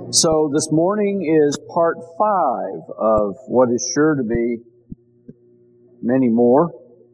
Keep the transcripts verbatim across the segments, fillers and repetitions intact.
So this morning is part five of what is sure to be many more.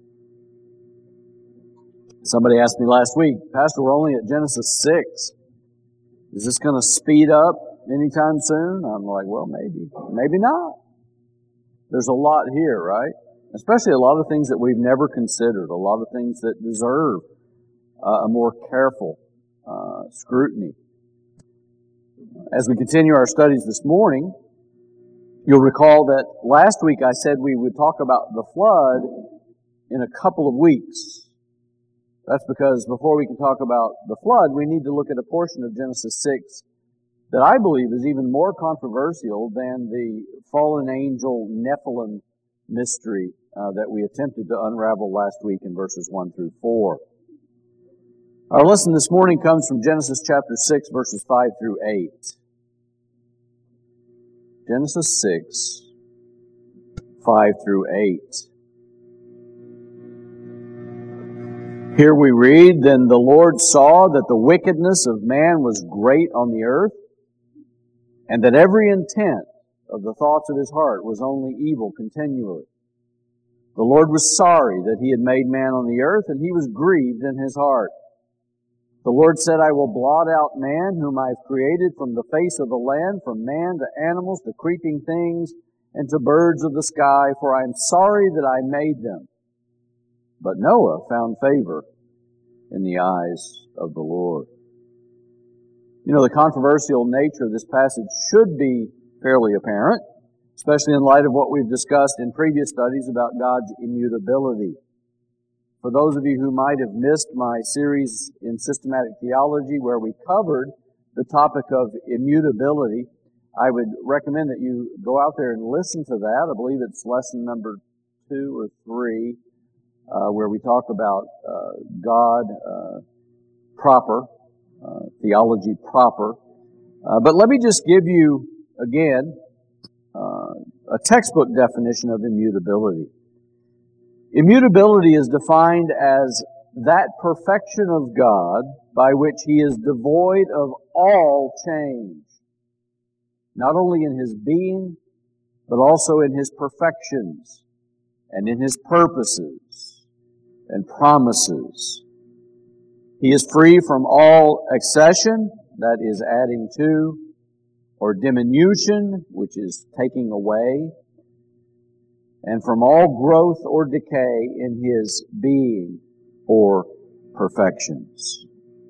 Somebody asked me last week, Pastor, we're only at Genesis six. Is this going to speed up anytime soon? I'm like, well, maybe. Maybe not. There's a lot here, right? Especially a lot of things that we've never considered, a lot of things that deserve uh, a more careful uh, scrutiny. As we continue our studies this morning, you'll recall that last week I said we would talk about the flood in a couple of weeks. That's because before we can talk about the flood, we need to look at a portion of Genesis six that I believe is even more controversial than the fallen angel Nephilim mystery uh, that we attempted to unravel last week in verses one through four. Our lesson this morning comes from Genesis chapter six, verses five through eight. Genesis six, five through eight. Here we read, Then the Lord saw that the wickedness of man was great on the earth, and that every intent of the thoughts of his heart was only evil continually. The Lord was sorry that he had made man on the earth, and he was grieved in his heart. The Lord said, I will blot out man whom I have created from the face of the land, from man to animals to creeping things and to birds of the sky, for I am sorry that I made them. But Noah found favor in the eyes of the Lord. You know, the controversial nature of this passage should be fairly apparent, especially in light of what we've discussed in previous studies about God's immutability. For those of you who might have missed my series in systematic theology where we covered the topic of immutability, I would recommend that you go out there and listen to that. I believe it's lesson number two or three, uh, where we talk about uh, God uh, proper, uh, theology proper. Uh, but let me just give you, again, uh, a textbook definition of immutability. Immutability is defined as that perfection of God by which He is devoid of all change, not only in His being, but also in His perfections and in His purposes and promises. He is free from all accession, that is adding to, or diminution, which is taking away, and from all growth or decay in His being or perfections.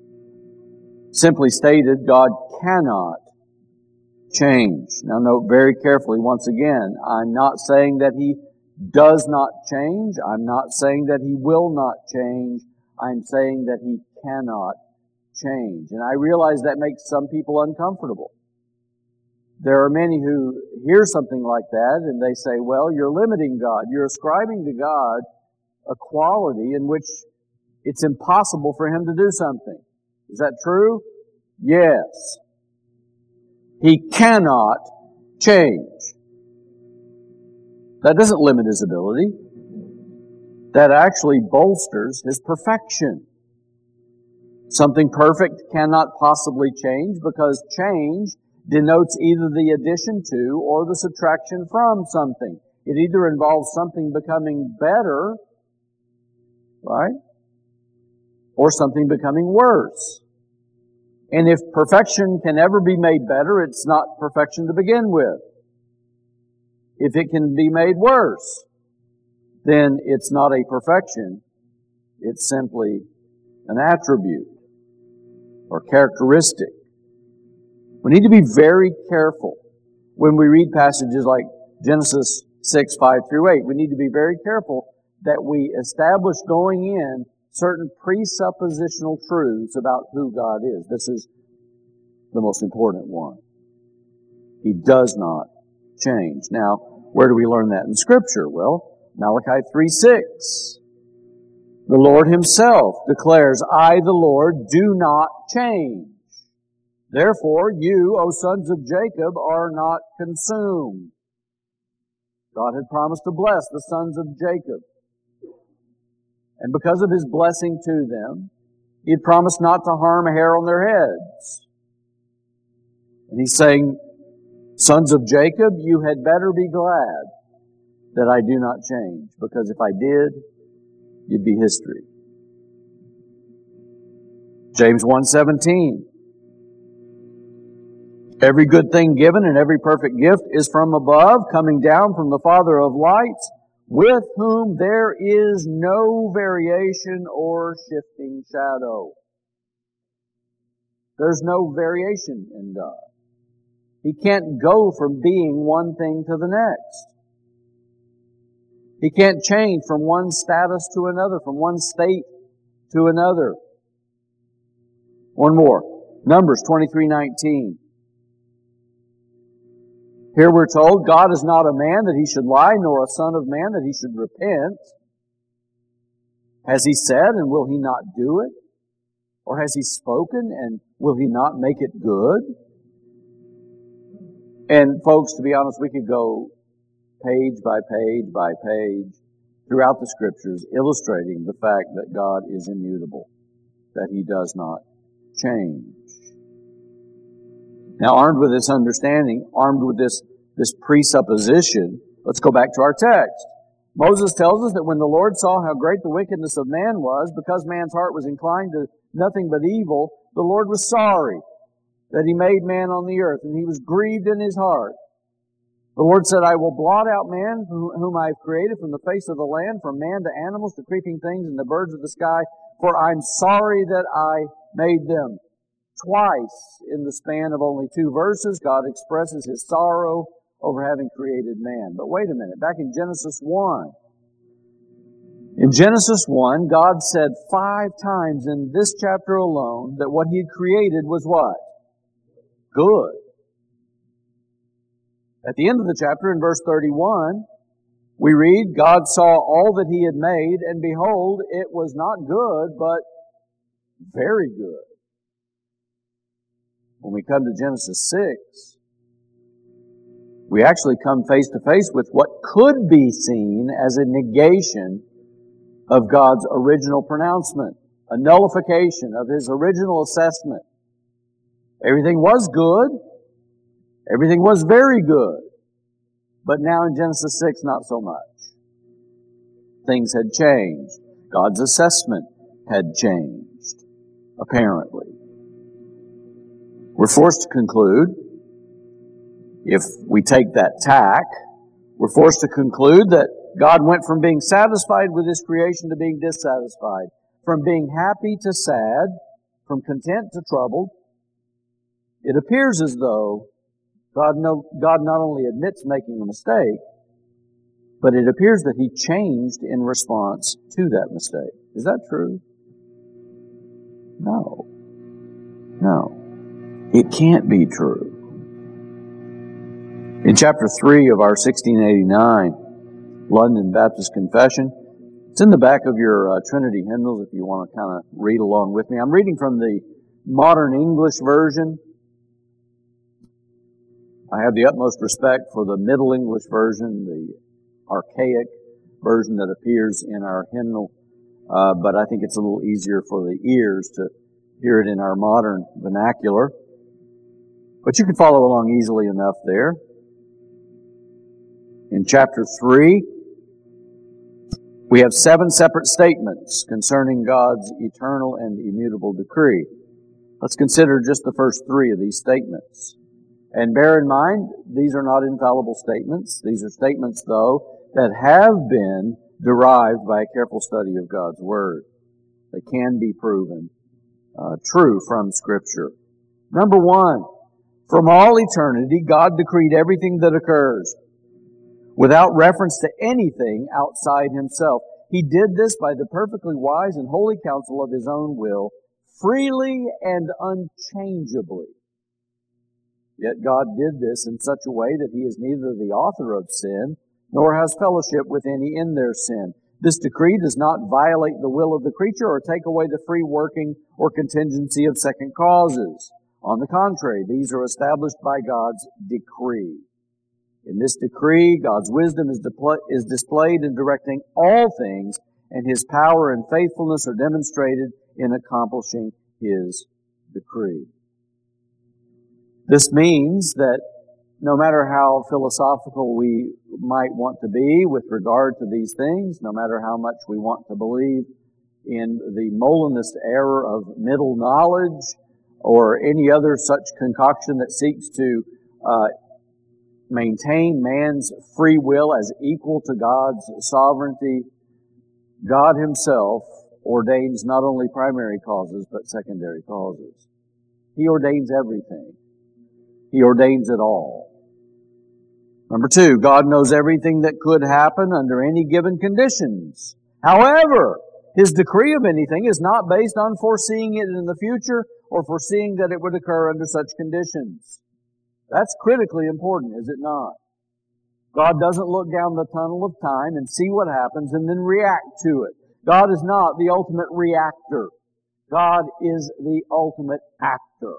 Simply stated, God cannot change. Now note very carefully once again, I'm not saying that He does not change. I'm not saying that He will not change. I'm saying that He cannot change. And I realize that makes some people uncomfortable. There are many who hear something like that and they say, well, you're limiting God. You're ascribing to God a quality in which it's impossible for Him to do something. Is that true? Yes. He cannot change. That doesn't limit His ability. That actually bolsters His perfection. Something perfect cannot possibly change because change denotes either the addition to or the subtraction from something. It either involves something becoming better, right? Or something becoming worse. And if perfection can ever be made better, it's not perfection to begin with. If it can be made worse, then it's not a perfection. It's simply an attribute or characteristic. We need to be very careful when we read passages like Genesis six, five through eight. We need to be very careful that we establish going in certain presuppositional truths about who God is. This is the most important one. He does not change. Now, where do we learn that in Scripture? Well, Malachi three six. The Lord Himself declares, I, the Lord, do not change. Therefore, you, O sons of Jacob, are not consumed. God had promised to bless the sons of Jacob. And because of His blessing to them, He had promised not to harm a hair on their heads. And he's saying, sons of Jacob, you had better be glad that I do not change, because if I did, you'd be history. James one seventeen. Every good thing given and every perfect gift is from above, coming down from the Father of lights, with whom there is no variation or shifting shadow. There's no variation in God. He can't go from being one thing to the next. He can't change from one status to another, from one state to another. One more. Numbers twenty-three nineteen. Here we're told, God is not a man that He should lie, nor a son of man that He should repent. Has He said, and will He not do it? Or has He spoken, and will He not make it good? And folks, to be honest, we could go page by page by page throughout the Scriptures illustrating the fact that God is immutable, that He does not change. Now, armed with this understanding, armed with this, this presupposition, let's go back to our text. Moses tells us that when the Lord saw how great the wickedness of man was, because man's heart was inclined to nothing but evil, the Lord was sorry that He made man on the earth, and He was grieved in His heart. The Lord said, I will blot out man whom I have created from the face of the land, from man to animals to creeping things and the birds of the sky, for I'm sorry that I made them. Twice in the span of only two verses, God expresses His sorrow over having created man. But wait a minute, back in Genesis one. In Genesis one, God said five times in this chapter alone that what He had created was what? Good. At the end of the chapter, in verse thirty-one, we read, God saw all that He had made, and behold, it was not good, but very good. When we come to Genesis six, we actually come face to face with what could be seen as a negation of God's original pronouncement, a nullification of His original assessment. Everything was good. Everything was very good. But now in Genesis six, not so much. Things had changed. God's assessment had changed, apparently. We're forced to conclude, if we take that tack, we're forced to conclude that God went from being satisfied with His creation to being dissatisfied, from being happy to sad, from content to troubled. It appears as though God, no, God not only admits making a mistake, but it appears that He changed in response to that mistake. Is that true? No. No. It can't be true. In chapter three of our sixteen eighty-nine London Baptist Confession, it's in the back of your uh, Trinity hymnals if you want to kind of read along with me. I'm reading from the Modern English Version. I have the utmost respect for the Middle English Version, the archaic version that appears in our hymnal, uh, but I think it's a little easier for the ears to hear it in our modern vernacular. But you can follow along easily enough there. In chapter three, we have seven separate statements concerning God's eternal and immutable decree. Let's consider just the first three of these statements. And bear in mind, these are not infallible statements. These are statements, though, that have been derived by a careful study of God's Word. They can be proven uh, true from Scripture. Number one, from all eternity, God decreed everything that occurs without reference to anything outside Himself. He did this by the perfectly wise and holy counsel of His own will, freely and unchangeably. Yet God did this in such a way that He is neither the author of sin, nor has fellowship with any in their sin. This decree does not violate the will of the creature or take away the free working or contingency of second causes. On the contrary, these are established by God's decree. In this decree, God's wisdom is, depl- is displayed in directing all things, and His power and faithfulness are demonstrated in accomplishing His decree. This means that no matter how philosophical we might want to be with regard to these things, no matter how much we want to believe in the Molinist error of middle knowledge or any other such concoction that seeks to uh, maintain man's free will as equal to God's sovereignty, God Himself ordains not only primary causes but secondary causes. He ordains everything. He ordains it all. Number two, God knows everything that could happen under any given conditions. However, His decree of anything is not based on foreseeing it in the future or foreseeing that it would occur under such conditions. That's critically important, is it not? God doesn't look down the tunnel of time and see what happens and then react to it. God is not the ultimate reactor. God is the ultimate actor.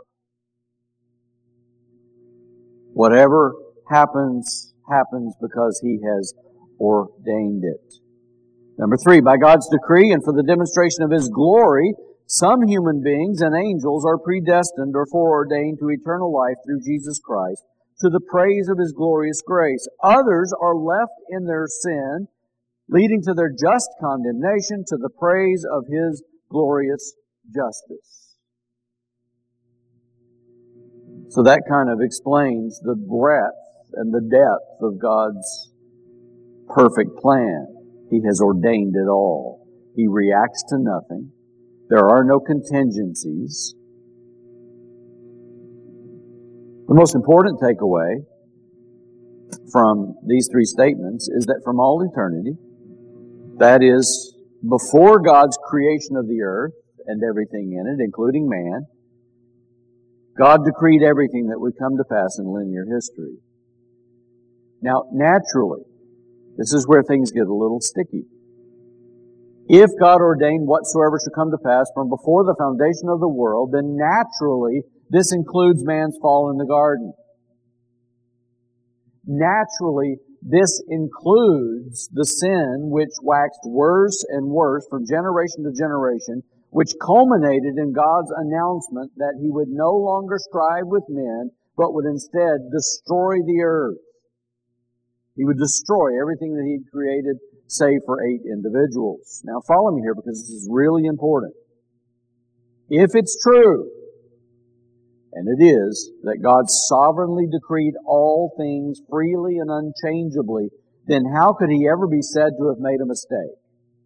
Whatever happens, happens because He has ordained it. Number three, by God's decree and for the demonstration of His glory, some human beings and angels are predestined or foreordained to eternal life through Jesus Christ, to the praise of His glorious grace. Others are left in their sin, leading to their just condemnation, to the praise of His glorious justice. So that kind of explains the breadth and the depth of God's perfect plan. He has ordained it all. He reacts to nothing. There are no contingencies. The most important takeaway from these three statements is that from all eternity, that is, before God's creation of the earth and everything in it, including man, God decreed everything that would come to pass in linear history. Now, naturally, this is where things get a little sticky. If God ordained whatsoever should come to pass from before the foundation of the world, then naturally, this includes man's fall in the garden. Naturally, this includes the sin which waxed worse and worse from generation to generation, which culminated in God's announcement that He would no longer strive with men, but would instead destroy the earth. He would destroy everything that He had created, save for eight individuals. Now follow me here because this is really important. If it's true, and it is, that God sovereignly decreed all things freely and unchangeably, then how could He ever be said to have made a mistake?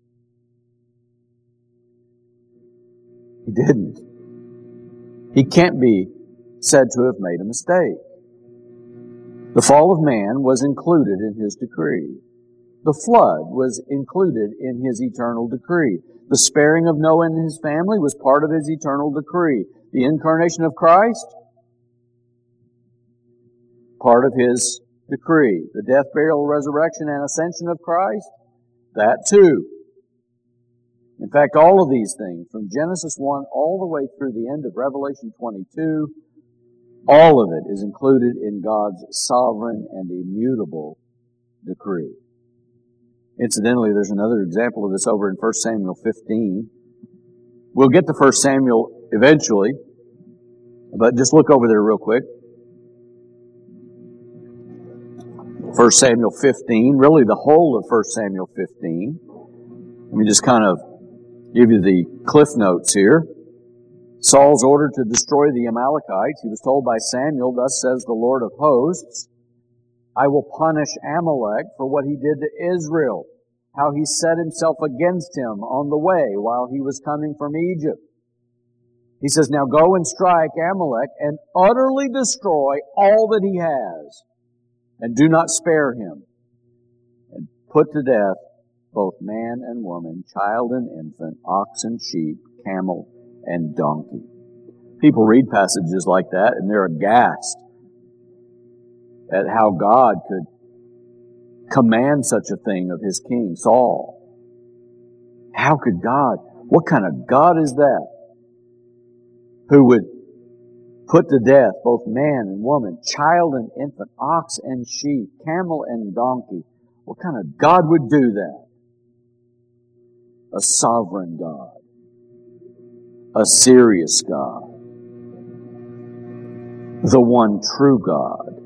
He didn't. He can't be said to have made a mistake. The fall of man was included in His decree. The flood was included in His eternal decree. The sparing of Noah and his family was part of His eternal decree. The incarnation of Christ, part of His decree. The death, burial, resurrection, and ascension of Christ, that too. In fact, all of these things, from Genesis one all the way through the end of Revelation twenty-two, all of it is included in God's sovereign and immutable decree. Incidentally, there's another example of this over in First Samuel fifteen. We'll get to First Samuel eventually, but just look over there real quick. First Samuel fifteen, really the whole of First Samuel fifteen. Let me just kind of give you the cliff notes here. Saul's ordered to destroy the Amalekites. He was told by Samuel, "Thus says the Lord of hosts, I will punish Amalek for what he did to Israel, how he set himself against him on the way while he was coming from Egypt." He says, "Now go and strike Amalek and utterly destroy all that he has, and do not spare him, and put to death both man and woman, child and infant, ox and sheep, camel and donkey." People read passages like that and they're aghast at how God could command such a thing of his king, Saul. How could God, what kind of God is that, who would put to death both man and woman, child and infant, ox and sheep, camel and donkey? What kind of God would do that? A sovereign God. A serious God. the one true God.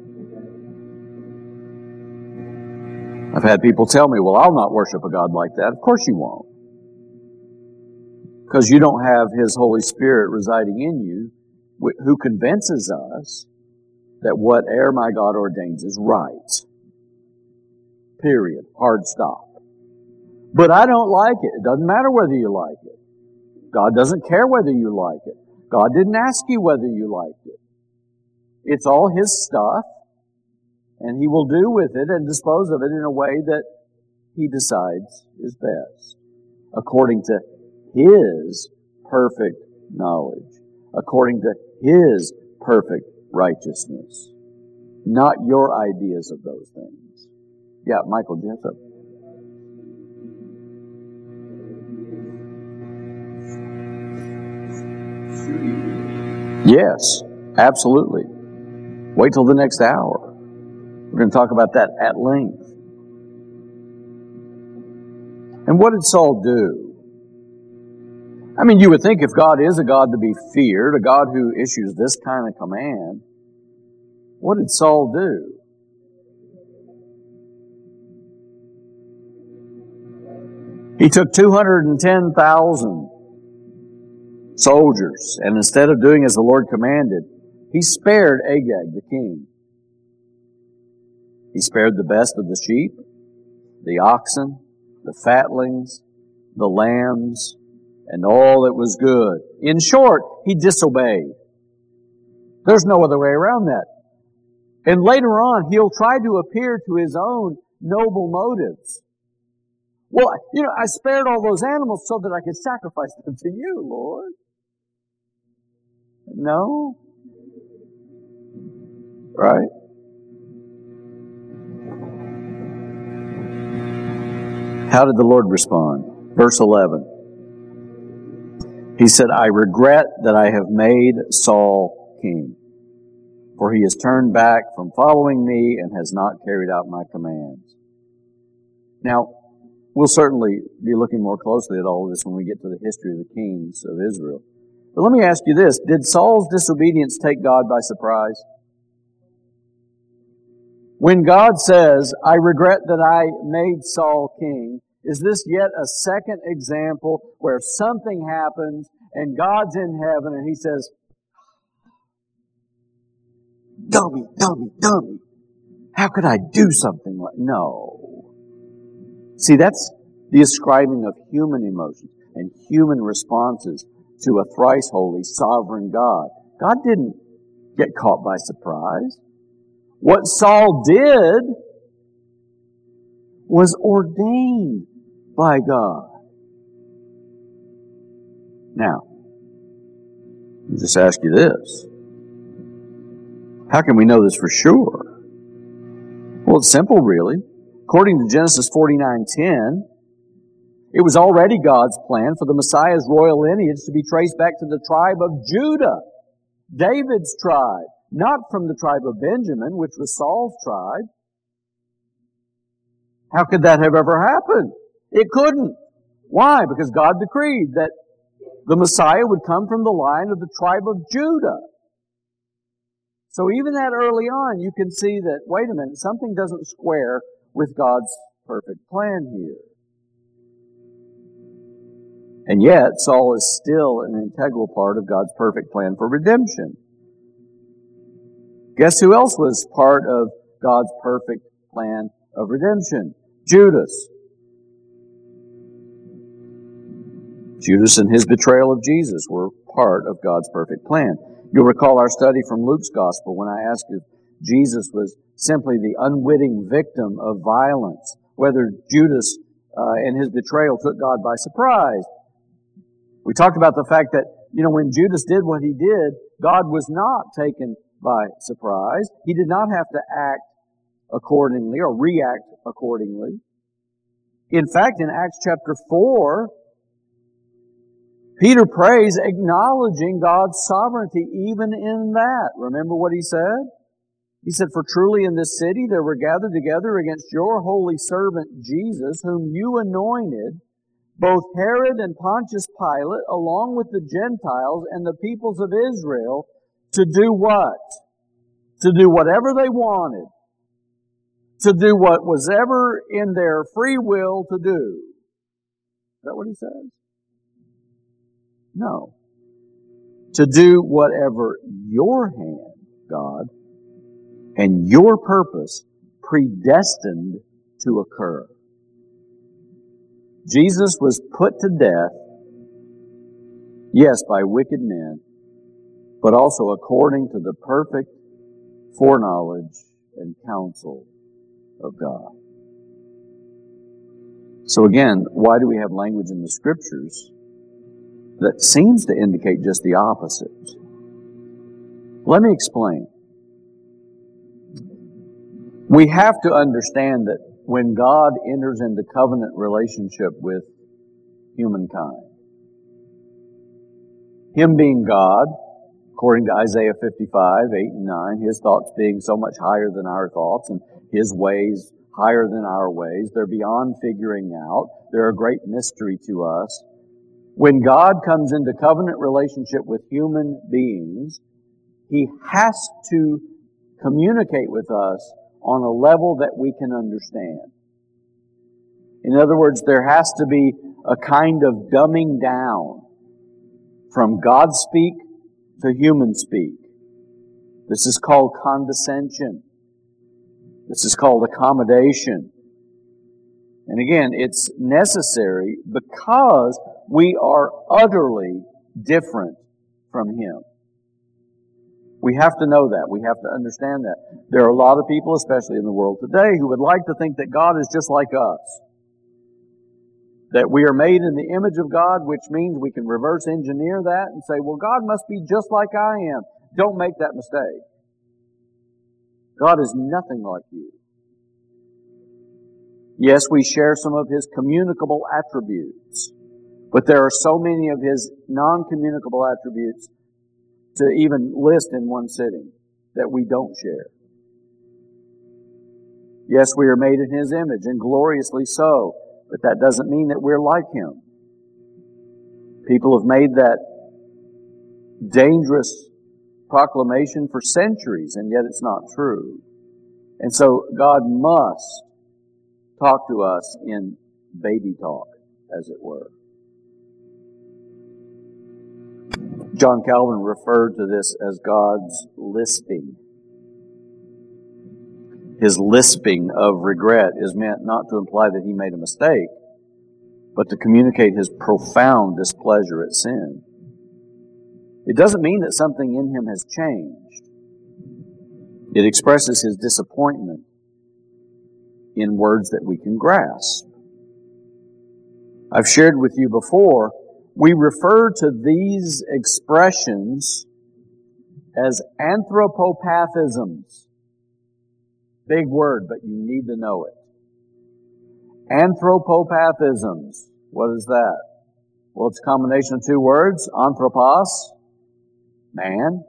I've had people tell me, well, I'll not worship a God like that. Of course you won't. Because you don't have His Holy Spirit residing in you, who convinces us that whatever my God ordains is right. Period. Hard stop. But I don't like it. It doesn't matter whether you like it. God doesn't care whether you like it. God didn't ask you whether you liked it. It's all His stuff, and He will do with it and dispose of it in a way that He decides is best, according to His perfect knowledge, according to His perfect righteousness, not your ideas of those things. Yeah, Michael Jessup. Yes, absolutely. Wait till the next hour. We're going to talk about that at length. And what did Saul do? I mean, you would think if God is a God to be feared, a God who issues this kind of command, what did Saul do? He took two hundred ten thousand soldiers, and instead of doing as the Lord commanded, he spared Agag, the king. He spared the best of the sheep, the oxen, the fatlings, the lambs, and all that was good. In short, he disobeyed. There's no other way around that. And later on, he'll try to appear to his own noble motives. Well, you know, I spared all those animals so that I could sacrifice them to you, Lord. No. Right? How did the Lord respond? Verse eleven. He said, I regret that I have made Saul king, for he has turned back from following me and has not carried out my commands. Now, we'll certainly be looking more closely at all of this when we get to the history of the kings of Israel. But let me ask you this. Did Saul's disobedience take God by surprise? When God says, I regret that I made Saul king, is this yet a second example where something happens and God's in heaven and He says, dummy, dummy, dummy. How could I do something like... No. See, that's the ascribing of human emotions and human responses to a thrice holy, sovereign God. God didn't get caught by surprise. What Saul did was ordained by God. Now, I'll just ask you this. How can we know this for sure? Well, it's simple, really. According to Genesis forty-nine ten, it was already God's plan for the Messiah's royal lineage to be traced back to the tribe of Judah, David's tribe, not from the tribe of Benjamin, which was Saul's tribe. How could that have ever happened? It couldn't. Why? Because God decreed that the Messiah would come from the line of the tribe of Judah. So even that early on, you can see that, wait a minute, something doesn't square with God's perfect plan here. And yet, Saul is still an integral part of God's perfect plan for redemption. Guess who else was part of God's perfect plan of redemption? Judas. Judas and his betrayal of Jesus were part of God's perfect plan. You'll recall our study from Luke's Gospel when I asked if Jesus was simply the unwitting victim of violence, whether Judas uh, and his betrayal took God by surprise. We talked about the fact that, you know, when Judas did what he did, God was not taken by surprise. He did not have to act accordingly or react accordingly. In fact, in Acts chapter four, Peter prays acknowledging God's sovereignty even in that. Remember what he said? He said, for truly in this city there were gathered together against your holy servant Jesus, whom you anointed, both Herod and Pontius Pilate, along with the Gentiles and the peoples of Israel, to do what? to do whatever they wanted, to do what was ever in their free will to do. Is that what he says? No. To do whatever your hand, God, and your purpose predestined to occur. Jesus was put to death, yes, by wicked men, but also according to the perfect foreknowledge and counsel of God. So again, why do we have language in the Scriptures that seems to indicate just the opposite? Let me explain. We have to understand that when God enters into covenant relationship with humankind, Him being God, according to Isaiah fifty-five, eight and nine, His thoughts being so much higher than our thoughts and His ways higher than our ways, they're beyond figuring out. They're a great mystery to us. When God comes into covenant relationship with human beings, He has to communicate with us on a level that we can understand. In other words, there has to be a kind of dumbing down from God speak to human speak. This is called condescension. This is called accommodation. And again, it's necessary because we are utterly different from Him. We have to know that. We have to understand that. There are a lot of people, especially in the world today, who would like to think that God is just like us. That we are made in the image of God, which means we can reverse engineer that and say, well, God must be just like I am. Don't make that mistake. God is nothing like you. Yes, we share some of His communicable attributes, but there are so many of His non-communicable attributes to even list in one sitting that we don't share. Yes, we are made in His image, and gloriously so, but that doesn't mean that we're like Him. People have made that dangerous proclamation for centuries, and yet it's not true. And so God must talk to us in baby talk, as it were. John Calvin referred to this as God's lisping. His lisping of regret is meant not to imply that He made a mistake, but to communicate His profound displeasure at sin. It doesn't mean that something in Him has changed. It expresses His disappointment in words that we can grasp. I've shared with you before, we refer to these expressions as anthropopathisms. Big word, but you need to know it. Anthropopathisms. What is that? Well, it's a combination of two words. Anthropos, man.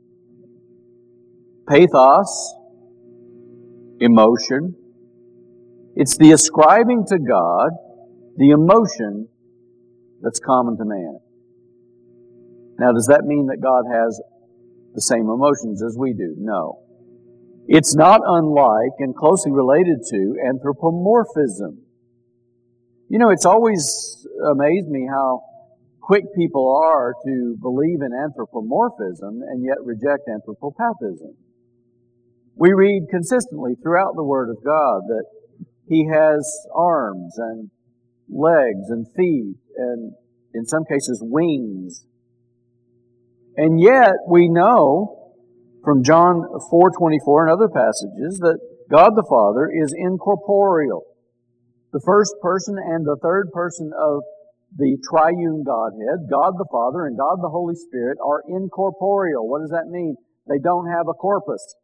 Pathos, emotion. It's the ascribing to God the emotion that's common to man. Now, does that mean that God has the same emotions as we do? No. It's not unlike and closely related to anthropomorphism. You know, it's always amazed me how quick people are to believe in anthropomorphism and yet reject anthropopathism. We read consistently throughout the Word of God that He has arms and legs and feet and, in some cases, wings. And yet we know from John four twenty-four and other passages that God the Father is incorporeal. The first person and the third person of the triune Godhead, God the Father and God the Holy Spirit, are incorporeal. What does that mean? They don't have a corpus.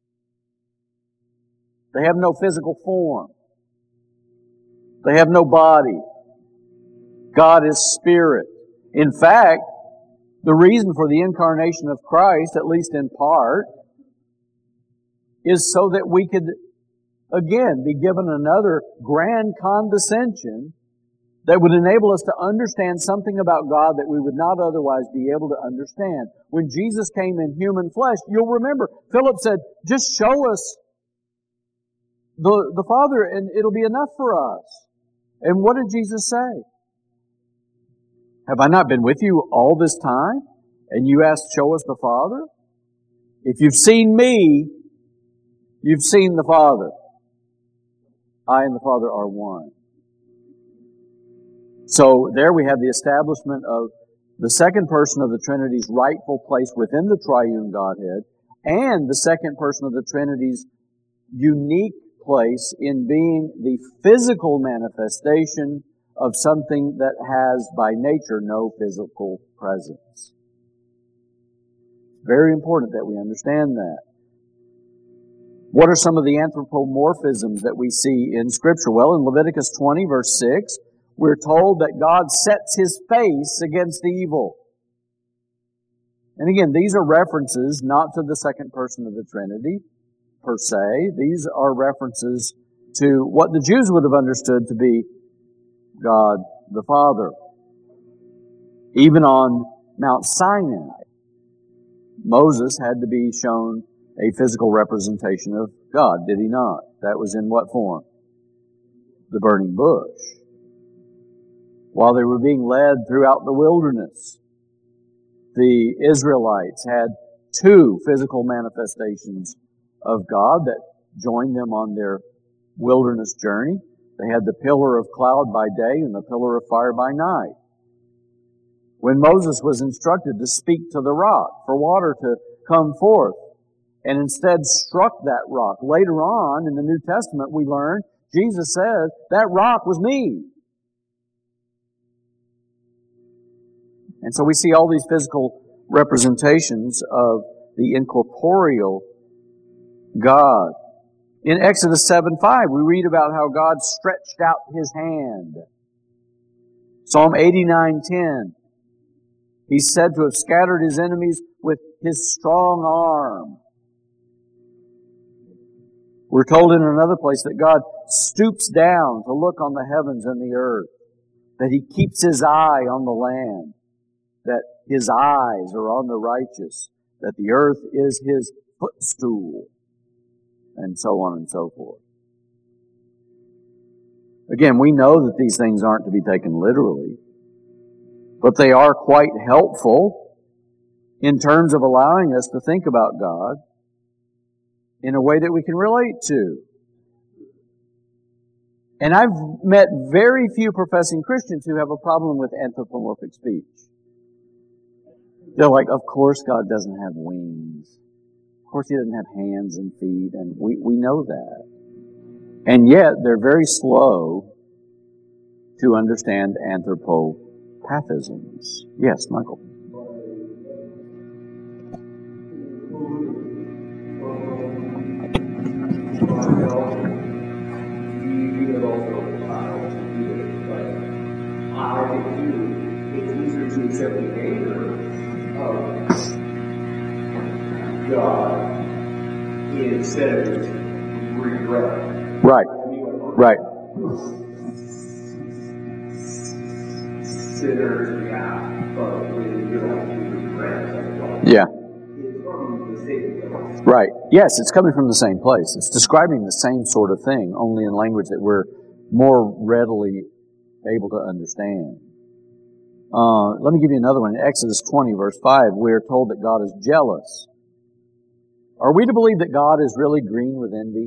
They have no physical form. They have no body. God is spirit. In fact, the reason for the incarnation of Christ, at least in part, is so that we could, again, be given another grand condescension that would enable us to understand something about God that we would not otherwise be able to understand. When Jesus came in human flesh, you'll remember, Philip said, just show us the, the Father and it'll be enough for us. And what did Jesus say? Have I not been with you all this time? And you asked, show us the Father? If you've seen me, you've seen the Father. I and the Father are one. So there we have the establishment of the second person of the Trinity's rightful place within the triune Godhead, and the second person of the Trinity's unique place in being the physical manifestation of something that has by nature no physical presence. Very important that we understand that. What are some of the anthropomorphisms that we see in Scripture? Well, in Leviticus twenty, verse six, we're told that God sets His face against evil. And again, these are references not to the second person of the Trinity, per se. These are references to what the Jews would have understood to be God the Father. Even on Mount Sinai, Moses had to be shown a physical representation of God, did he not? That was in what form? The burning bush. While they were being led throughout the wilderness, the Israelites had two physical manifestations of God that joined them on their wilderness journey. They had the pillar of cloud by day and the pillar of fire by night. When Moses was instructed to speak to the rock for water to come forth, and instead struck that rock. Later on in the New Testament we learn, Jesus says, that rock was me. And so we see all these physical representations of the incorporeal God. In Exodus seven five, we read about how God stretched out His hand. Psalm eighty-nine ten, He's said to have scattered His enemies with His strong arm. We're told in another place that God stoops down to look on the heavens and the earth, that He keeps His eye on the land, that His eyes are on the righteous, that the earth is His footstool, and so on and so forth. Again, we know that these things aren't to be taken literally, but they are quite helpful in terms of allowing us to think about God in a way that we can relate to. And I've met very few professing Christians who have a problem with anthropomorphic speech. They're like, of course God doesn't have wings. Of course He doesn't have hands and feet, and we, we know that. And yet, they're very slow to understand anthropopathisms. Yes, Michael. It's easier to accept the anger of God instead of just regret. Right. Right. Sinners, yeah, but when you don't regret, yeah. It's from the same place. Right. Yes, it's coming from the same place. It's describing the same sort of thing, only in language that we're more readily able to understand. Uh, let me give you another one. In Exodus twenty, verse five, we are told that God is jealous. Are we to believe that God is really green with envy?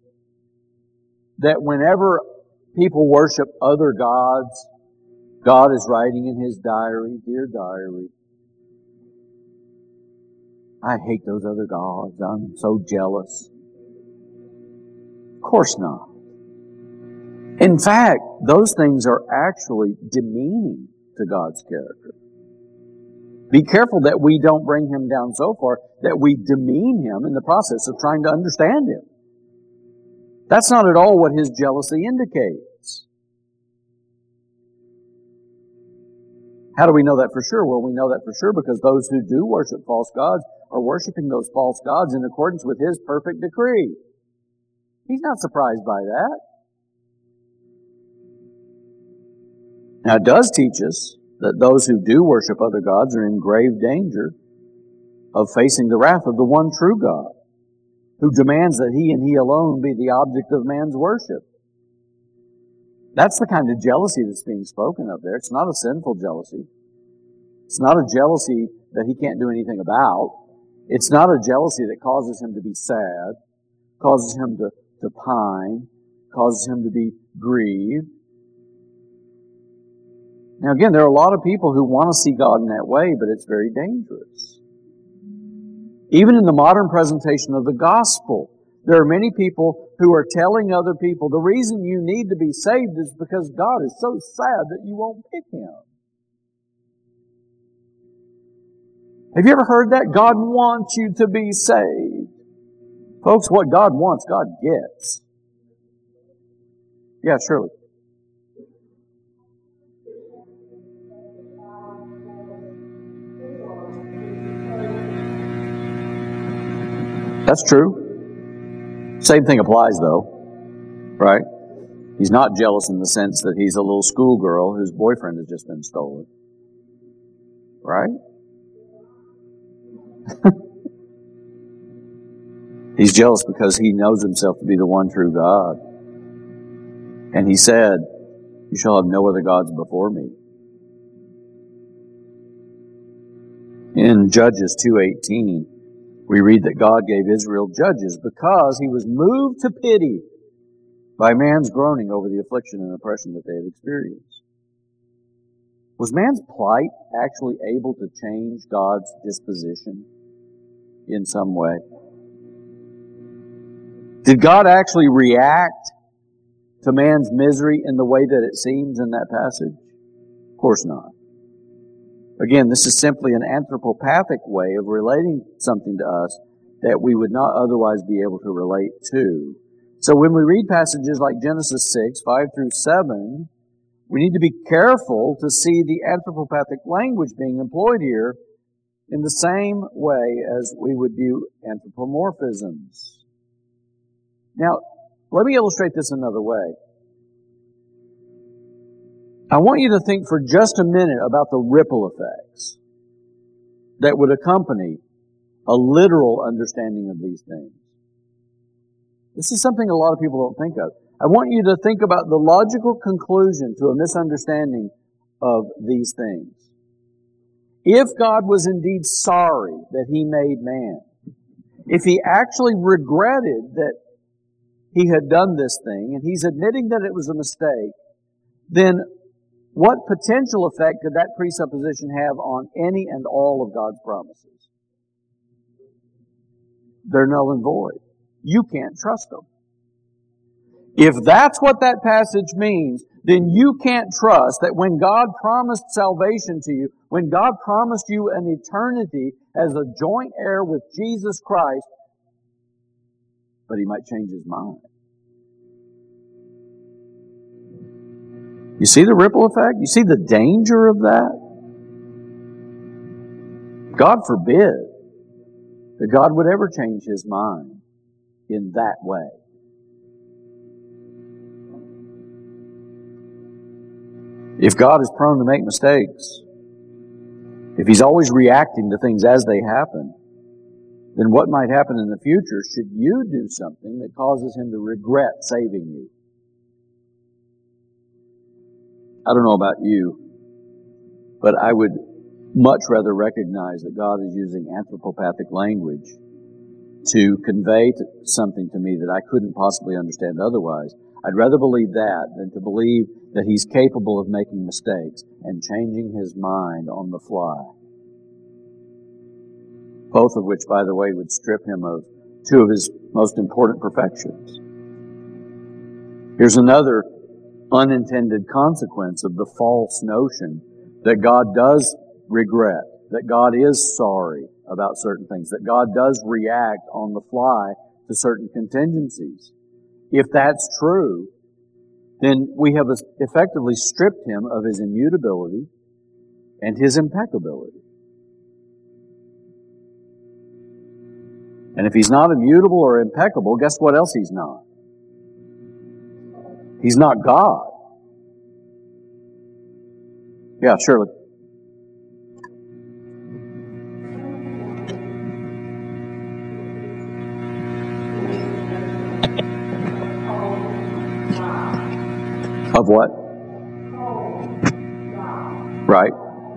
That whenever people worship other gods, God is writing in His diary, dear diary, I hate those other gods. I'm so jealous. Of course not. In fact, those things are actually demeaning to God's character. Be careful that we don't bring Him down so far that we demean Him in the process of trying to understand Him. That's not at all what His jealousy indicates. How do we know that for sure? Well, we know that for sure because those who do worship false gods are worshiping those false gods in accordance with His perfect decree. He's not surprised by that. Now it does teach us that those who do worship other gods are in grave danger of facing the wrath of the one true God, who demands that He and He alone be the object of man's worship. That's the kind of jealousy that's being spoken of there. It's not a sinful jealousy. It's not a jealousy that He can't do anything about. It's not a jealousy that causes Him to be sad, causes Him to, to pine, causes Him to be grieved. Now again, there are a lot of people who want to see God in that way, but it's very dangerous. Even in the modern presentation of the gospel, there are many people who are telling other people the reason you need to be saved is because God is so sad that you won't pick Him. Have you ever heard that? God wants you to be saved. Folks, what God wants, God gets. Yeah, surely. That's true. Same thing applies though, right? He's not jealous in the sense that he's a little schoolgirl whose boyfriend has just been stolen. Right? He's jealous because he knows himself to be the one true God. And he said, "You shall have no other gods before me." In Judges two eighteen, we read that God gave Israel judges because He was moved to pity by man's groaning over the affliction and oppression that they had experienced. Was man's plight actually able to change God's disposition in some way? Did God actually react to man's misery in the way that it seems in that passage? Of course not. Again, this is simply an anthropopathic way of relating something to us that we would not otherwise be able to relate to. So when we read passages like Genesis six, five through seven, we need to be careful to see the anthropopathic language being employed here in the same way as we would view anthropomorphisms. Now, let me illustrate this another way. I want you to think for just a minute about the ripple effects that would accompany a literal understanding of these things. This is something a lot of people don't think of. I want you to think about the logical conclusion to a misunderstanding of these things. If God was indeed sorry that He made man, if He actually regretted that He had done this thing, and He's admitting that it was a mistake, then what potential effect could that presupposition have on any and all of God's promises? They're null and void. You can't trust them. If that's what that passage means, then you can't trust that when God promised salvation to you, when God promised you an eternity as a joint heir with Jesus Christ, but He might change His mind. You see the ripple effect? You see the danger of that? God forbid that God would ever change His mind in that way. If God is prone to make mistakes, if He's always reacting to things as they happen, then what might happen in the future should you do something that causes Him to regret saving you? I don't know about you, but I would much rather recognize that God is using anthropopathic language to convey something to me that I couldn't possibly understand otherwise. I'd rather believe that than to believe that He's capable of making mistakes and changing His mind on the fly. Both of which, by the way, would strip Him of two of His most important perfections. Here's another unintended consequence of the false notion that God does regret, that God is sorry about certain things, that God does react on the fly to certain contingencies. If that's true, then we have effectively stripped Him of His immutability and His impeccability. And if He's not immutable or impeccable, guess what else He's not? He's not God. Yeah, Shirley. Of what? Right.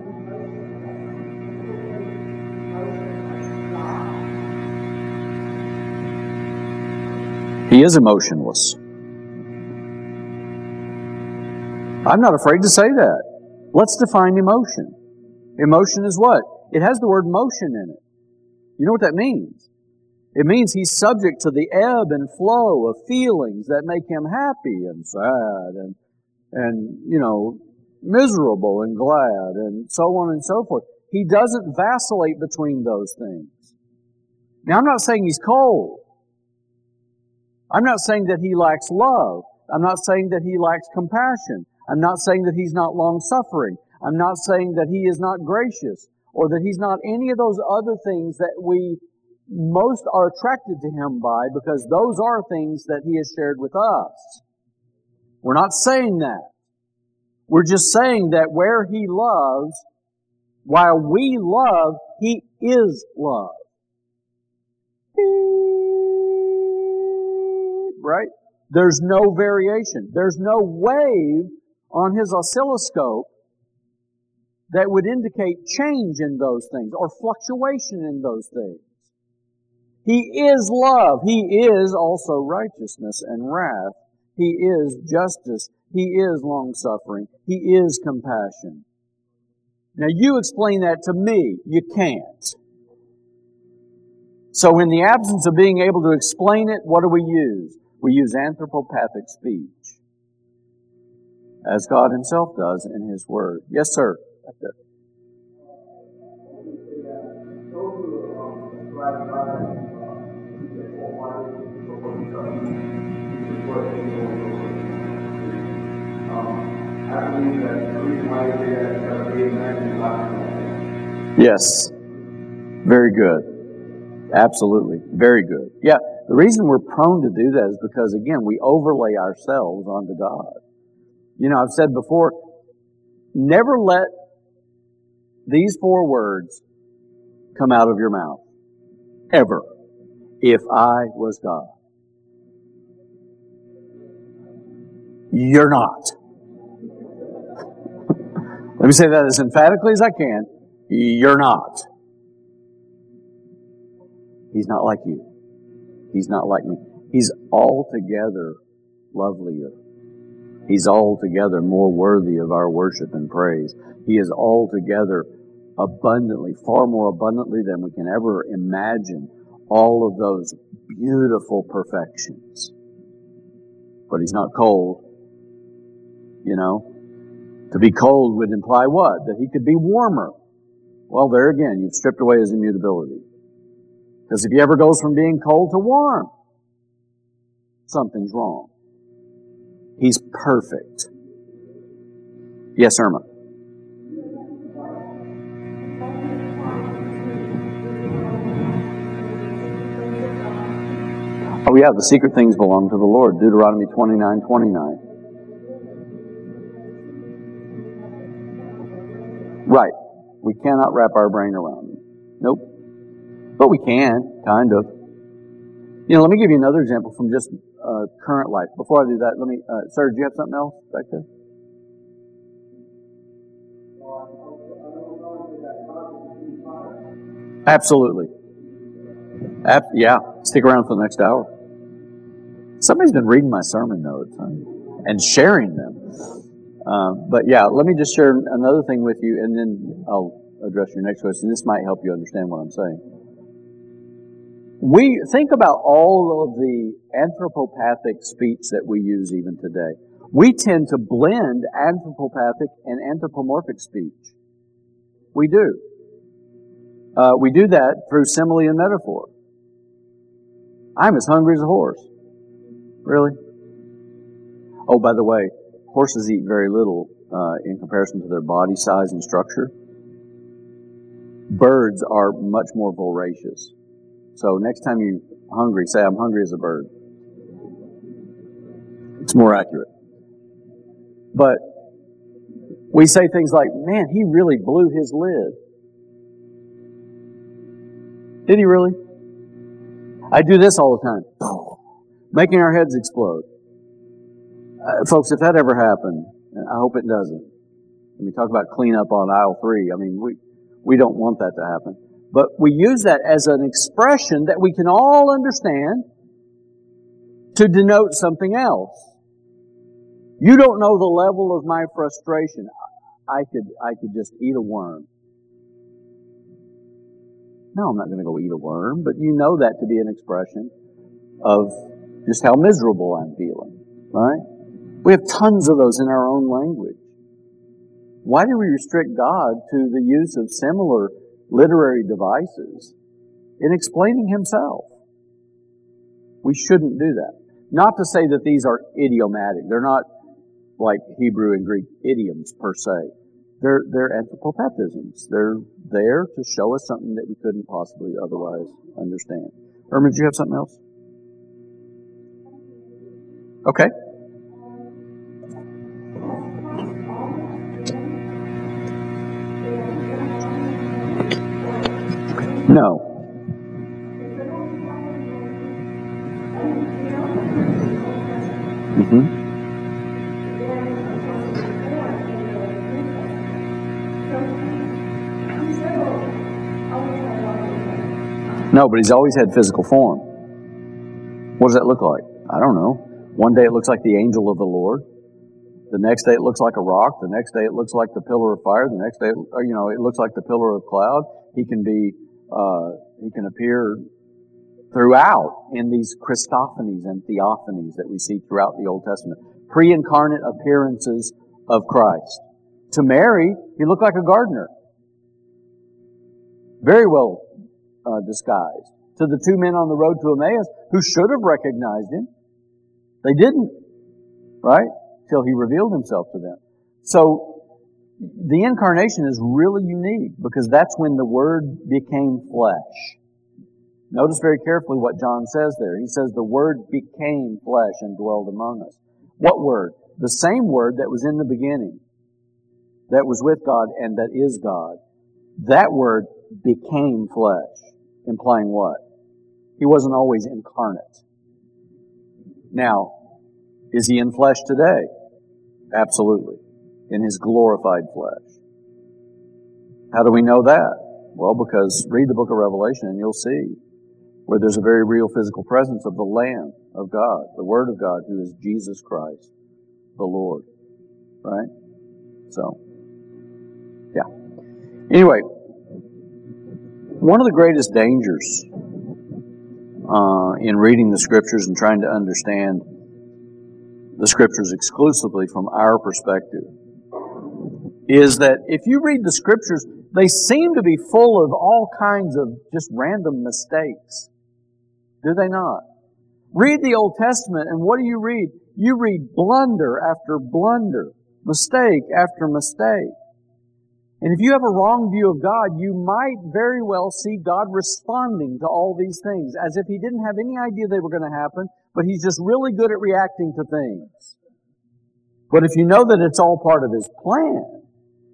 He is emotionless. I'm not afraid to say that. Let's define emotion. Emotion is what? It has the word motion in it. You know what that means? It means he's subject to the ebb and flow of feelings that make him happy and sad and, and, you know, miserable and glad and so on and so forth. He doesn't vacillate between those things. Now, I'm not saying he's cold. I'm not saying that he lacks love. I'm not saying that he lacks compassion. I'm not saying that he's not long-suffering. I'm not saying that he is not gracious or that he's not any of those other things that we most are attracted to him by, because those are things that he has shared with us. We're not saying that. We're just saying that where he loves, while we love, he is love. Right? There's no variation. There's no wave on his oscilloscope that would indicate change in those things or fluctuation in those things. He is love. He is also righteousness and wrath. He is justice. He is long-suffering. He is compassion. Now you explain that to me. You can't. So in the absence of being able to explain it, what do we use? We use anthropopathic speech, as God Himself does in His Word. Yes, sir. Right there. Yes. Very good. Absolutely. Very good. Yeah. The reason we're prone to do that is because, again, we overlay ourselves onto God. You know, I've said before, never let these four words come out of your mouth. Ever. If I was God. You're not. Let me say that as emphatically as I can. You're not. He's not like you. He's not like me. He's altogether lovelier. He's altogether more worthy of our worship and praise. He is altogether abundantly, far more abundantly than we can ever imagine, all of those beautiful perfections. But He's not cold. You know? To be cold would imply what? That He could be warmer. Well, there again, you've stripped away His immutability. Because if He ever goes from being cold to warm, something's wrong. He's perfect. Yes, Irma. Oh yeah, the secret things belong to the Lord. Deuteronomy twenty-nine twenty-nine. Right. We cannot wrap our brain around them. Nope. But we can, kind of. You know, let me give you another example from just uh, current life. Before I do that, let me, uh, sir, do you have something else back there? Absolutely. Ab- yeah, stick around for the next hour. Somebody's been reading my sermon notes huh? and sharing them. Um, but yeah, let me just share another thing with you, and then I'll address your next question. This might help you understand what I'm saying. We think about all of the anthropopathic speech that we use even today. We tend to blend anthropopathic and anthropomorphic speech. We do. Uh, we do that through simile and metaphor. I'm as hungry as a horse. Really? Oh, by the way, horses eat very little uh, in comparison to their body size and structure. Birds are much more voracious. So next time you're hungry, say, I'm hungry as a bird. It's more accurate. But We say things like, man, he really blew his lid. Did he really? I do this all the time. Making our heads explode. Uh, folks, if that ever happened, I hope it doesn't. When we talk about cleanup on aisle three, I mean, we, we don't want that to happen. But we use that as an expression that we can all understand to denote something else. You don't know the level of my frustration. I could, I could just eat a worm. No, I'm not going to go eat a worm, but you know that to be an expression of just how miserable I'm feeling, right? We have tons of those in our own language. Why do we restrict God to the use of similar literary devices in explaining Himself? We shouldn't do that. Not to say that these are idiomatic. They're not like Hebrew and Greek idioms per se. They're, they're anthropopathisms. They're there to show us something that we couldn't possibly otherwise understand. Irma, did you have something else? Okay. No. Mm-hmm. No, but He's always had physical form. What does that look like? I don't know. One day it looks like the angel of the Lord. The next day it looks like a rock. The next day it looks like the pillar of fire. The next day, you know, it looks like the pillar of cloud. He can be, uh, He can appear throughout in these Christophanies and theophanies that we see throughout the Old Testament. Pre-incarnate appearances of Christ. To Mary, He looked like a gardener. Very well uh, disguised. To the two men on the road to Emmaus, who should have recognized Him, they didn't, right? Till He revealed Himself to them. So, the incarnation is really unique because that's when the Word became flesh. Notice very carefully what John says there. He says the Word became flesh and dwelled among us. What Word? The same Word that was in the beginning, that was with God and that is God. That Word became flesh, implying what? He wasn't always incarnate. Now, is He in flesh today? Absolutely. In His glorified flesh. How do we know that? Well, because read the book of Revelation and you'll see where there's a very real physical presence of the Lamb of God, the Word of God, who is Jesus Christ, the Lord. Right? So, yeah. Anyway, one of the greatest dangers uh, in reading the Scriptures and trying to understand the Scriptures exclusively from our perspective is that if you read the Scriptures, they seem to be full of all kinds of just random mistakes. Do they not? Read the Old Testament, and what do you read? You read blunder after blunder, mistake after mistake. And if you have a wrong view of God, you might very well see God responding to all these things as if He didn't have any idea they were going to happen, but He's just really good at reacting to things. But if you know that it's all part of His plan,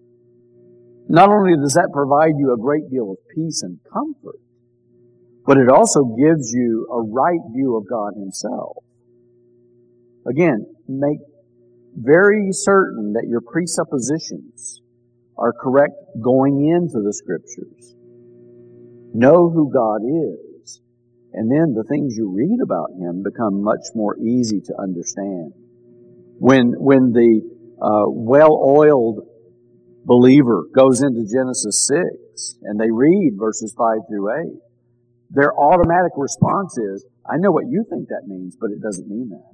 not only does that provide you a great deal of peace and comfort, but it also gives you a right view of God Himself. Again, make very certain that your presuppositions are correct going into the Scriptures. Know who God is, and then the things you read about Him become much more easy to understand. When when the uh, well-oiled believer goes into Genesis six and they read verses five through eight, their automatic response is, I know what you think that means, but it doesn't mean that.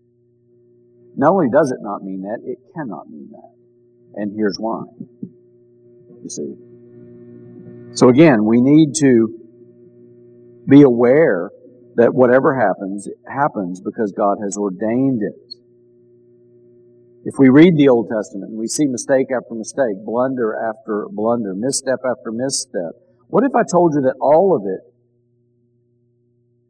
Not only does it not mean that, it cannot mean that. And here's why. You see. So again, we need to be aware that whatever happens, it happens because God has ordained it. If we read the Old Testament and we see mistake after mistake, blunder after blunder, misstep after misstep, what if I told you that all of it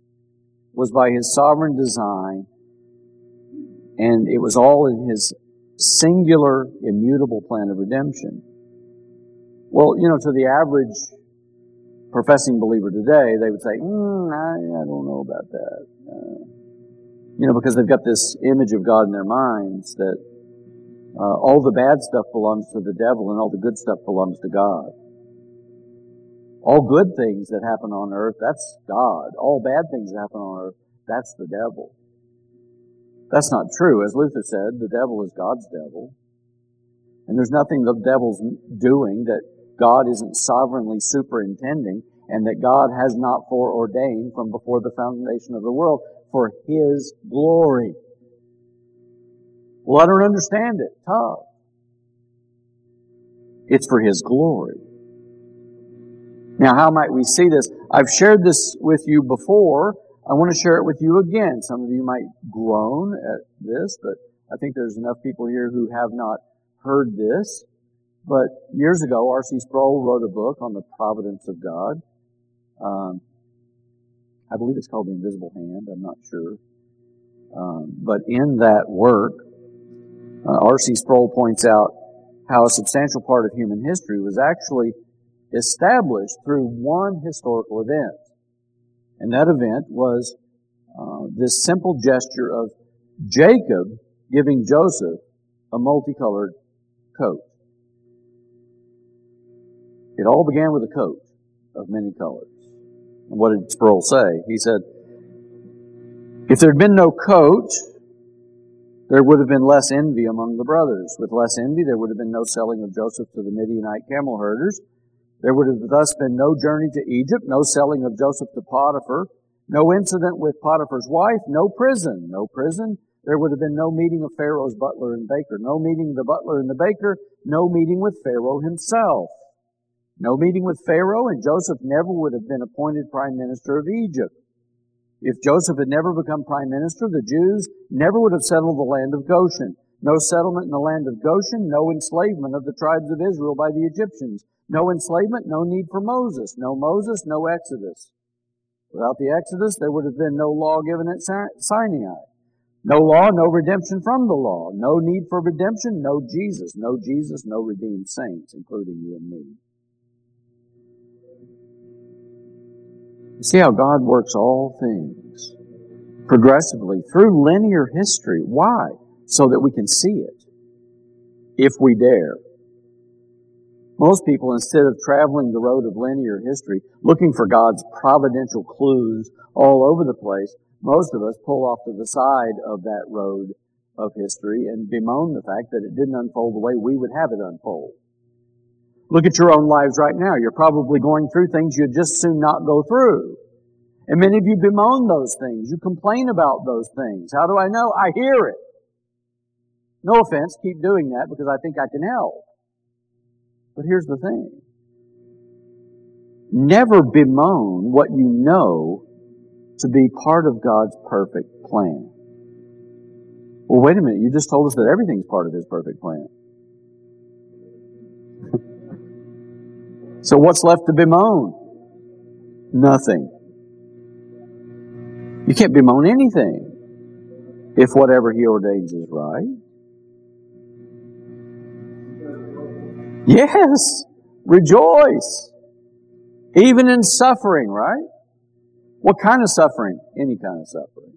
was by His sovereign design and it was all in His singular, immutable plan of redemption. Well, you know, to the average professing believer today, they would say, mm, I, I don't know about that. Uh, you know, because they've got this image of God in their minds that uh, all the bad stuff belongs to the devil and all the good stuff belongs to God. All good things that happen on earth, that's God. All bad things that happen on earth, that's the devil. That's not true. As Luther said, the devil is God's devil. And there's nothing the devil's doing that God isn't sovereignly superintending, and that God has not foreordained from before the foundation of the world for His glory. Well, I don't understand it. Tough. It's for His glory. Now, how might we see this? I've shared this with you before. I want to share it with you again. Some of you might groan at this, but I think there's enough people here who have not heard this. But years ago, R C Sproul wrote a book on the providence of God. Um, I believe it's called The Invisible Hand. I'm not sure. Um, but in that work, uh, R C Sproul points out how a substantial part of human history was actually established through one historical event. And that event was uh, this simple gesture of Jacob giving Joseph a multicolored coat. It all began with a coat of many colors. And what did Sproul say? He said, if there had been no coat, there would have been less envy among the brothers. With less envy, there would have been no selling of Joseph to the Midianite camel herders. There would have thus been no journey to Egypt, no selling of Joseph to Potiphar, no incident with Potiphar's wife, no prison. No prison. There would have been no meeting of Pharaoh's butler and baker, no meeting of the butler and the baker, no meeting with Pharaoh himself. No meeting with Pharaoh, and Joseph never would have been appointed prime minister of Egypt. If Joseph had never become prime minister, the Jews never would have settled the land of Goshen. No settlement in the land of Goshen, no enslavement of the tribes of Israel by the Egyptians. No enslavement, no need for Moses. No Moses, no Exodus. Without the Exodus, there would have been no law given at Sinai. No law, no redemption from the law. No need for redemption, no Jesus. No Jesus, no redeemed saints, including you and me. You see how God works all things progressively through linear history. Why? So that we can see it, if we dare. Most people, instead of traveling the road of linear history, looking for God's providential clues all over the place, most of us pull off to the side of that road of history and bemoan the fact that it didn't unfold the way we would have it unfold. Look at your own lives right now. You're probably going through things you'd just soon not go through. And many of you bemoan those things. You complain about those things. How do I know? I hear it. No offense, keep doing that because I think I can help. But here's the thing. Never bemoan what you know to be part of God's perfect plan. Well, wait a minute. You just told us that everything's part of His perfect plan. So what's left to bemoan? Nothing. You can't bemoan anything if whatever He ordains is right. Yes, rejoice. Even in suffering, right? What kind of suffering? Any kind of suffering.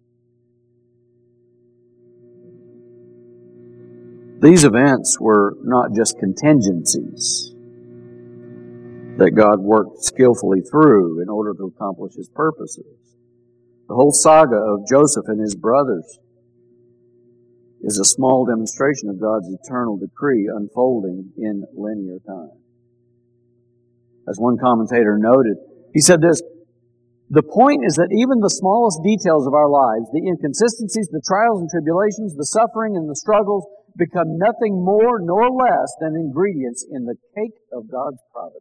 These events were not just contingencies that God worked skillfully through in order to accomplish His purposes. The whole saga of Joseph and his brothers is a small demonstration of God's eternal decree unfolding in linear time. As one commentator noted, he said this, the point is that even the smallest details of our lives, the inconsistencies, the trials and tribulations, the suffering and the struggles, become nothing more nor less than ingredients in the cake of God's providence.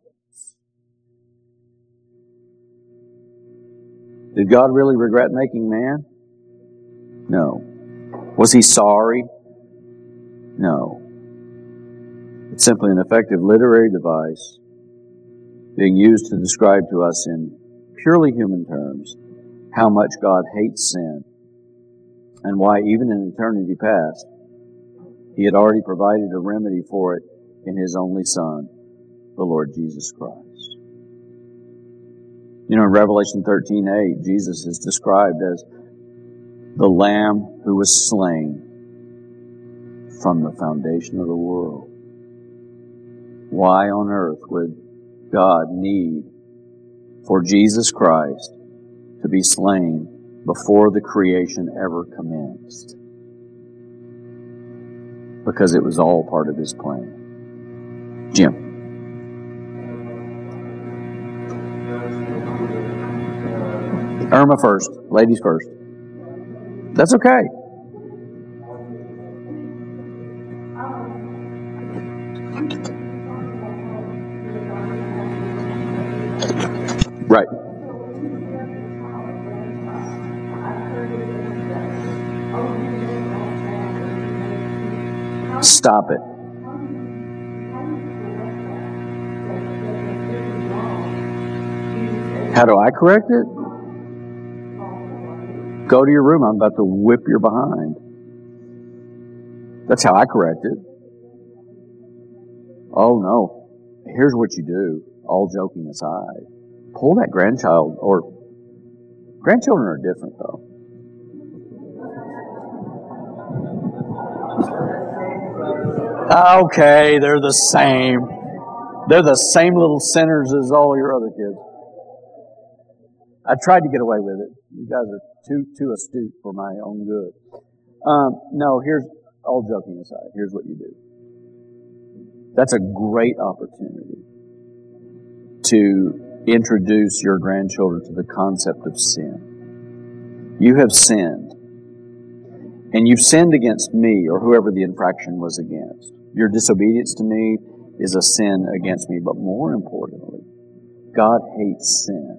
Did God really regret making man? No. Was He sorry? No. It's simply an effective literary device being used to describe to us in purely human terms how much God hates sin and why even in eternity past He had already provided a remedy for it in His only Son, the Lord Jesus Christ. You know, in Revelation thirteen eight, Jesus is described as the Lamb who was slain from the foundation of the world. Why on earth would God need for Jesus Christ to be slain before the creation ever commenced? Because it was all part of His plan. Jim. Irma first. Ladies first. That's okay. Right. Stop it. How do I correct it? Go to your room. I'm about to whip your behind. That's how I correct it. Oh no. Here's what you do, all joking aside. Pull that grandchild, or grandchildren are different though. Okay, they're the same. They're the same little sinners as all your other kids. I tried to get away with it. You guys are too too astute for my own good. Um, no, here's, all joking aside, here's what you do. That's a great opportunity to introduce your grandchildren to the concept of sin. You have sinned. And you've sinned against me, or whoever the infraction was against. Your disobedience to me is a sin against me. But more importantly, God hates sin.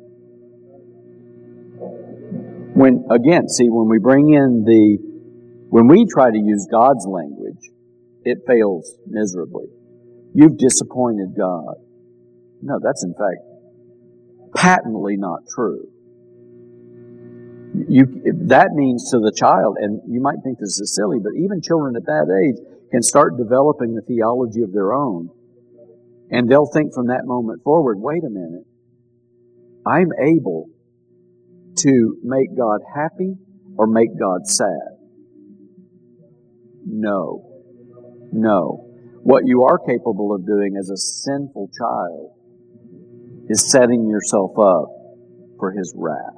When, again, see, when we bring in the, when we try to use God's language, it fails miserably. You've disappointed God. No, that's in fact patently not true. You, that means to the child, and you might think this is silly, but even children at that age can start developing a theology of their own. And they'll think from that moment forward, wait a minute, I'm able to make God happy or make God sad. No. No. What you are capable of doing as a sinful child is setting yourself up for His wrath.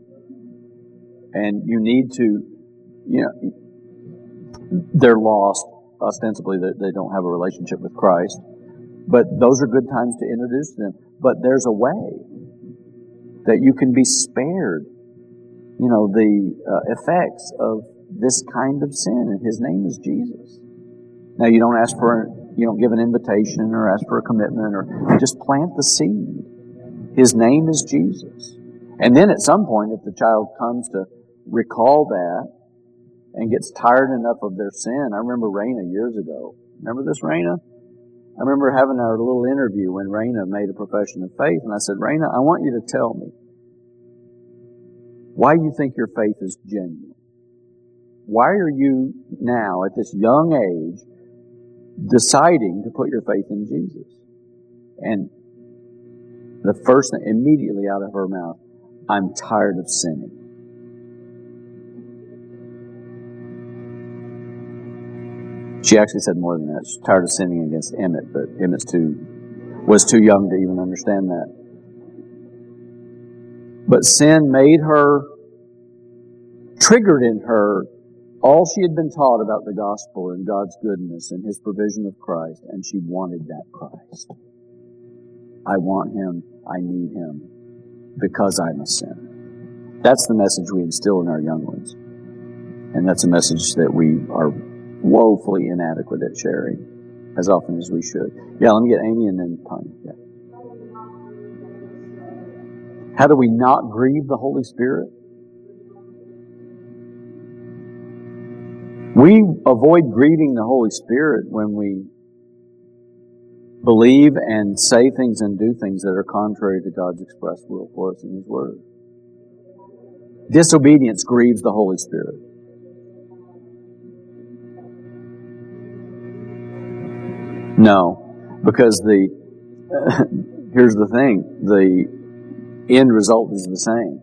And you need to, you know, they're lost, ostensibly, they don't have a relationship with Christ. But those are good times to introduce them. But there's a way that you can be spared, you know, the uh, effects of this kind of sin. And His name is Jesus. Now, you don't ask for, you don't give an invitation or ask for a commitment, or just plant the seed. His name is Jesus. And then at some point, if the child comes to recall that and gets tired enough of their sin. I remember Raina years ago. Remember this, Raina? I remember having our little interview when Raina made a profession of faith, and I said, Raina, I want you to tell me why you think your faith is genuine. Why are you now, at this young age, deciding to put your faith in Jesus? And the first thing, immediately out of her mouth, I'm tired of sinning. She actually said more than that. She's tired of sinning against Emmett, but Emmett's too, was too young to even understand that. But sin made her, triggered in her all she had been taught about the gospel and God's goodness and His provision of Christ, and she wanted that Christ. I want Him, I need Him, because I'm a sinner. That's the message we instill in our young ones. And that's a message that we are woefully inadequate at sharing as often as we should. Yeah, let me get Amy and then Tanya. Yeah. How do we not grieve the Holy Spirit? We avoid grieving the Holy Spirit when we believe and say things and do things that are contrary to God's expressed will for us in His Word. Disobedience grieves the Holy Spirit. No, because the uh, here's the thing: the end result is the same.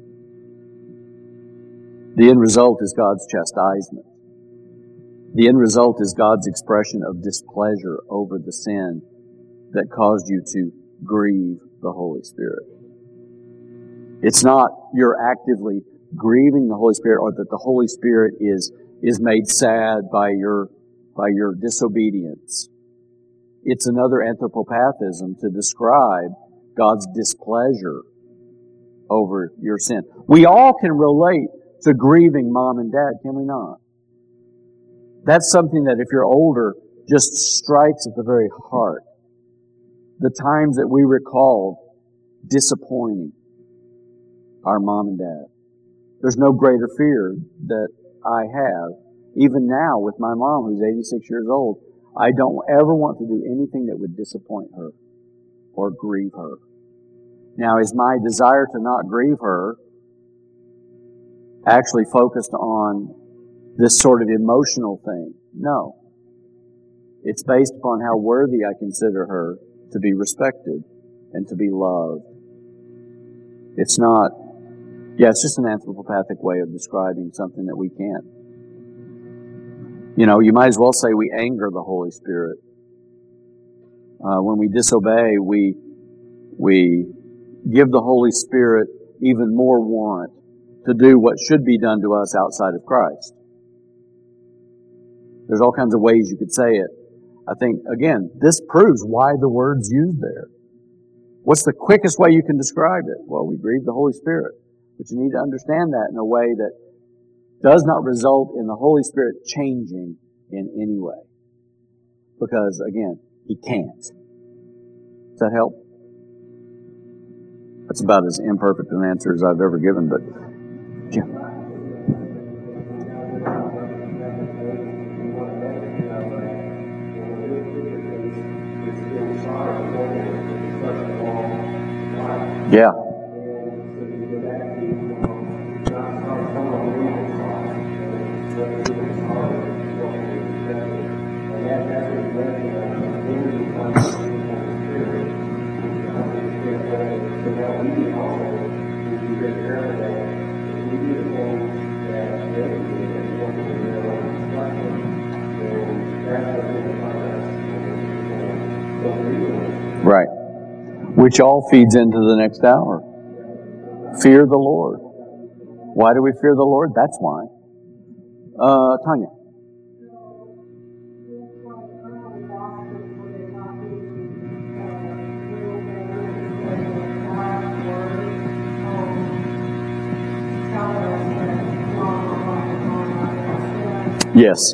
The end result is God's chastisement. The end result is God's expression of displeasure over the sin that caused you to grieve the Holy Spirit. It's not you're actively grieving the Holy Spirit, or that the Holy Spirit is is made sad by your by your disobedience. It's another anthropopathism to describe God's displeasure over your sin. We all can relate to grieving mom and dad, can we not? That's something that if you're older, just strikes at the very heart. The times that we recall disappointing our mom and dad. There's no greater fear that I have. Even now with my mom, who's eighty-six years old, I don't ever want to do anything that would disappoint her or grieve her. Now, is my desire to not grieve her actually focused on this sort of emotional thing? No. It's based upon how worthy I consider her to be respected and to be loved. It's not, yeah, it's just an anthropopathic way of describing something that we can't. You know, you might as well say we anger the Holy Spirit. Uh, when we disobey, we we give the Holy Spirit even more warrant to do what should be done to us outside of Christ. There's all kinds of ways you could say it. I think, again, this proves why the word's used there. What's the quickest way you can describe it? Well, we grieve the Holy Spirit. But you need to understand that in a way that does not result in the Holy Spirit changing in any way. Because, again, He can't. Does that help? That's about as imperfect an answer as I've ever given, but Jim. Yeah. Right. Which all feeds into the next hour. Fear the Lord. Why do we fear the Lord? That's why. Uh, Tanya. Yes.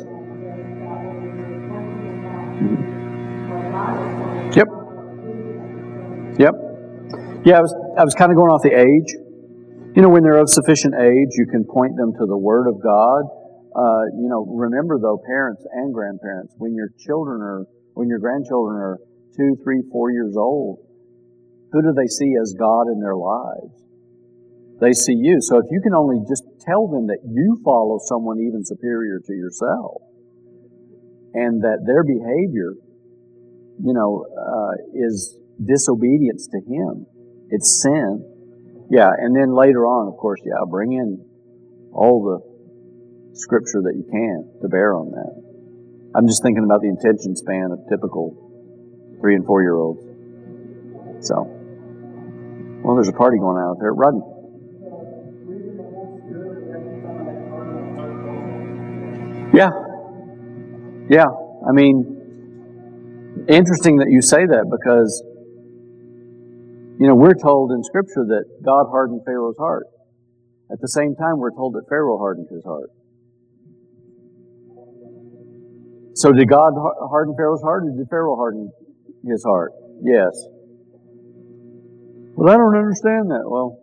Yep. Yep. Yeah, I was I was kind of going off the age. You know, when they're of sufficient age, you can point them to the Word of God. Uh, you know, remember though, parents and grandparents, when your children are, when your grandchildren are two, three, four years old, who do they see as God in their lives? They see you. So if you can only just tell them that you follow someone even superior to yourself, and that their behavior, you know, uh, is disobedience to Him, it's sin. Yeah, and then later on, of course, yeah, bring in all the scripture that you can to bear on that. I'm just thinking about the attention span of typical three and four year olds. So, well, there's a party going on out there. Rodney. Yeah. Yeah. I mean, interesting that you say that, because you know, we're told in Scripture that God hardened Pharaoh's heart. At the same time, we're told that Pharaoh hardened his heart. So did God harden Pharaoh's heart, or did Pharaoh harden his heart? Yes. Well, I don't understand that. Well,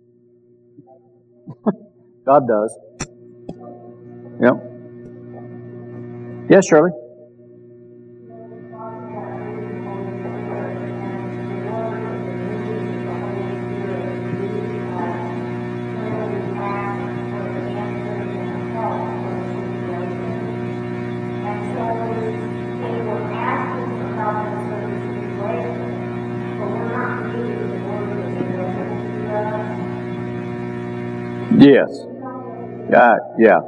God does. Yep. Yes, Shirley? Yes. Uh, yeah.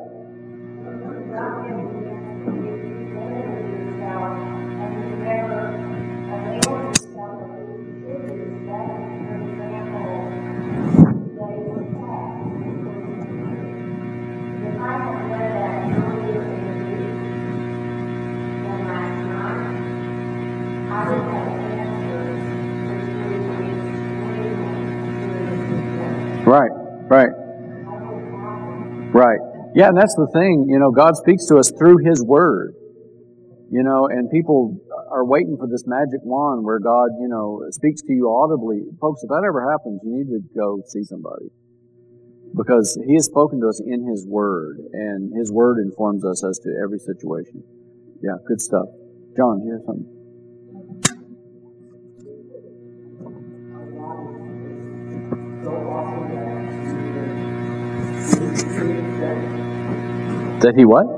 Right, right, right. Yeah, and that's the thing, you know, God speaks to us through His Word, you know, and people are waiting for this magic wand where God, you know, speaks to you audibly. Folks, if that ever happens, you need to go see somebody. Because He has spoken to us in His Word, and His Word informs us as to every situation. Yeah, good stuff. John, do you have something? That He what?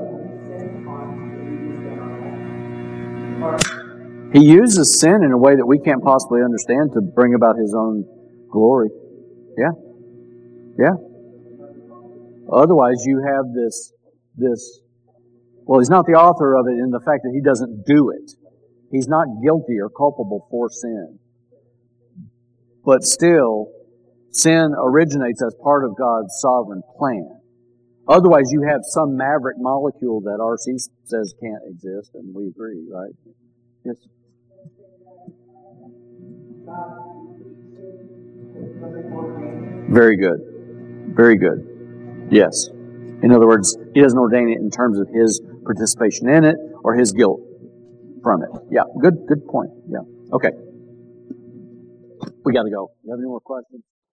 He uses sin in a way that we can't possibly understand to bring about His own glory. Yeah. Yeah. Otherwise, you have this, this, well, He's not the author of it in the fact that He doesn't do it. He's not guilty or culpable for sin. But still, sin originates as part of God's sovereign plan. Otherwise, you have some maverick molecule that R C says can't exist, and we agree, right? Yes. Very good. Very good. Yes. In other words, He doesn't ordain it in terms of His participation in it or His guilt from it. Yeah. Good. Good point. Yeah. Okay. We got to go. You have any more questions?